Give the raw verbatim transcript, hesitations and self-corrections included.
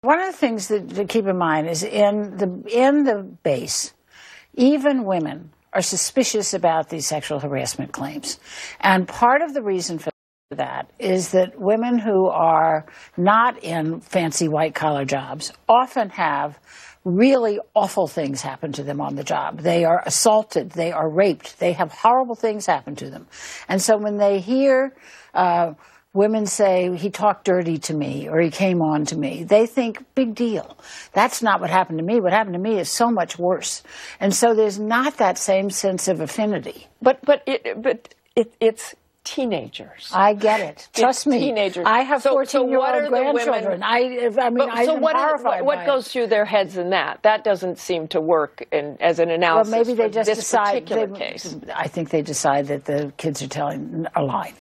One of the things that, to keep in mind is in the in the base, even women are suspicious about these sexual harassment claims. And part of the reason for that is that women who are not in fancy white-collar jobs often have really awful things happen to them on the job. They are assaulted, they are raped, they have horrible things happen to them. And so when they hear uh, women say, he talked dirty to me or he came on to me, they think, big deal. That's not what happened to me. What happened to me is so much worse. And so there's not that same sense of affinity. But, but, it, but it, it's teenagers. I get it. Trust it's me. Teenagers. I have fourteen-year-old so, so grandchildren. I, I mean, but, I so am what, horrified is, what, what goes through their heads in that? That doesn't seem to work in, as an analysis well, maybe they for just this decide, particular they, case. I think they decide that the kids are telling a lie.